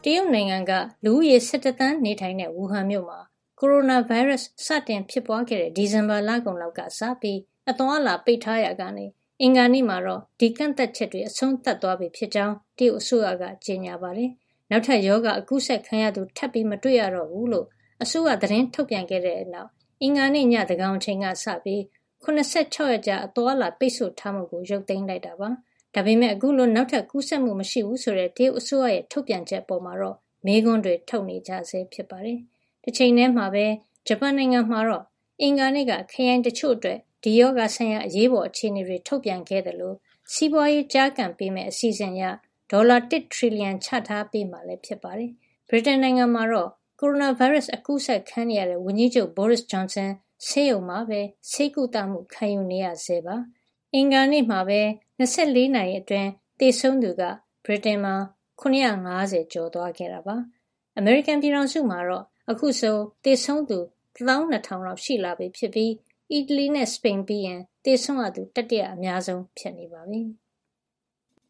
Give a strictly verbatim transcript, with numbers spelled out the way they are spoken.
တရုတ်နိုင်ငံကလူဦးရေ၁၁သန်းနေထိုင်တဲ့ဝူဟန်မြို့မှာကိုရိုနာဗိုင်းရပ်စ်စတင်ဖြစ်ပွားခဲ့တဲ့ဒီဇင်ဘာလကုန်လောက်ကစပြီးအသွားအလာပိတ်ထားရာကနေအင်္ဂါနေ့မှာတော့ဒီကန့်သတ်ချက်တွေအဆုံးသတ်သွားပြီဖြစ်ကြောင်းတရုတ်အစိုးရကကြေညာပါတယ်။နောက်ထပ်ရောဂါအကူးစက်ခံရသူထပ်ပြီးမတွေ့ရတော့ဘူးလို့အစိုးရသတင်းထုတ်ပြန်ခဲ့တဲ့နောက်အင်္ဂါနေ့ညသန်းခေါင်ချိန်ကစပြီး၇၆ရက်ကြာအသွားအလာပိတ်ဆို့ထားမှုကိုရုပ်သိမ်းလိုက်တာပါ။ဒါပေမဲ့အခုလိုနောက်ထပ်ကူးစက်မှုမရှိဘူးဆိုတဲ့တရုတ်အစိုးရရဲ့ထုတ်ပြန်ချက်ပေါ်မှာတော့မေးခွန်းတွေထုတ်နေကြဆဲဖြစ်ပါတယ်။တစ်ချိန်တည်းမှာပဲဂျပန်နိုင်ငံမှာတော့အင်္ဂါနေ့ကခရိုင်တချို့အတွက်ဒီရောဂါဆိုင်ရာအရေးပေါ်အခြေအနေတွေထုတ်ပြန်ခဲ့တယ်လို့စီးပွားရေးကြားကန်ပေးမဲ့အစီအစဉ်အရဒေါ်လာတစ်ထရီလီယံချထားပေးမှလည်းဖြစ်ပါတယ်။ဗြိတိန်နိုင်ငံမှာတော့ကိုရိုနာဗိုင်းရပ်စ်အကူးစက်ခံရတဲ့ဝန်ကြီးချုပ်ဘောရစ်ဂျွန်ဆန်ဆေးရုံမှာပဲဆေးကုသမှုခံယူနေရဆဲပါ။အင်္ဂါနေ့မှာပဲ၂၄နာရီအတွင်းသေဆုံးသူကဗြိတိန်မှာ၇၅၀ကျော်သွားခဲ့တာပါ။အမေရိကန်ပြည်ထောင်စုမှာတော့အခုဆိုသေဆုံးသူ၁၂,၀၀၀လောက်ရှိလာပြီဖြစ်ပြီးအီတလီနဲ့စပိန်ပြီးရင်သေဆုံးရသူတတိယအများဆုံးဖြစ်နေပါပြီ။